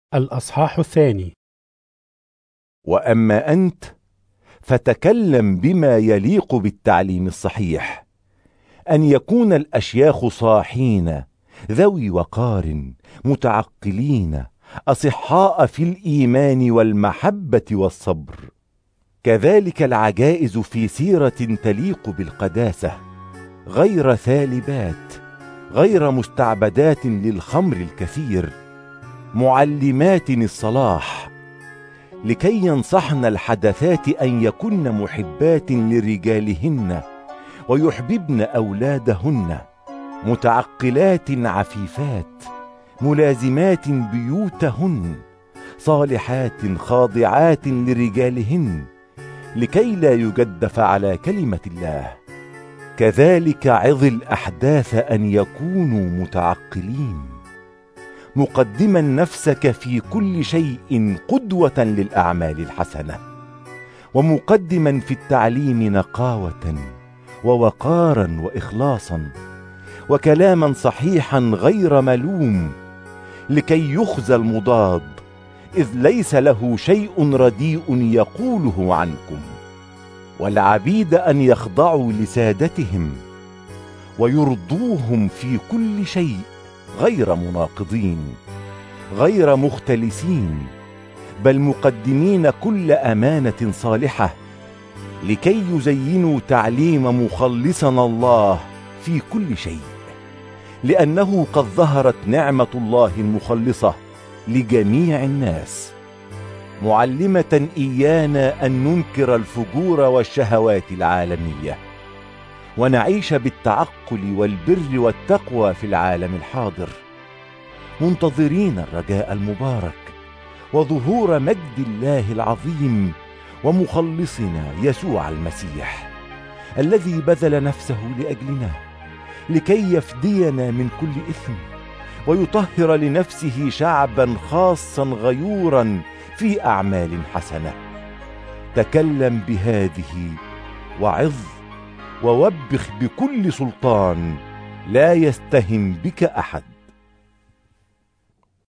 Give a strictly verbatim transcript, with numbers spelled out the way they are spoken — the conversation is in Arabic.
الأصحاح الثاني. وأما أنت فتكلم بما يليق بالتعليم الصحيح، أن يكون الأشياخ صاحين ذوي وقار متعقلين أصحاء في الإيمان والمحبة والصبر، كذلك العجائز في سيرة تليق بالقداسة، غير ثالبات، غير مستعبدات للخمر الكثير، معلمات الصلاح، لكي ينصحن الحدثات أن يكن محبات لرجالهن ويحببن أولادهن، متعقلات عفيفات، ملازمات بيوتهن، صالحات خاضعات لرجالهن، لكي لا يجدف على كلمة الله. كذلك عظ الأحداث أن يكونوا متعقلين، مقدما نفسك في كل شيء قدوة للأعمال الحسنة، ومقدما في التعليم نقاوة ووقارا وإخلاصا، وكلاما صحيحا غير ملوم، لكي يخزى المضاد، إذ ليس له شيء رديء يقوله عنكم. والعبيد أن يخضعوا لسادتهم ويرضوهم في كل شيء، غير مناقضين، غير مختلسين، بل مقدمين كل أمانة صالحة، لكي يزينوا تعليم مخلصنا الله في كل شيء، لأنه قد ظهرت نعمة الله المخلصة لجميع الناس، معلمة إيانا أن ننكر الفجور والشهوات العالمية، ونعيش بالتعقل والبر والتقوى في العالم الحاضر، منتظرين الرجاء المبارك وظهور مجد الله العظيم ومخلصنا يسوع المسيح، الذي بذل نفسه لأجلنا لكي يفدينا من كل إثم، ويطهر لنفسه شعبا خاصا غيورا في أعمال حسنة. تكلم بهذه وعظ ووبخ بكل سلطان، لا يستهن بك أحد.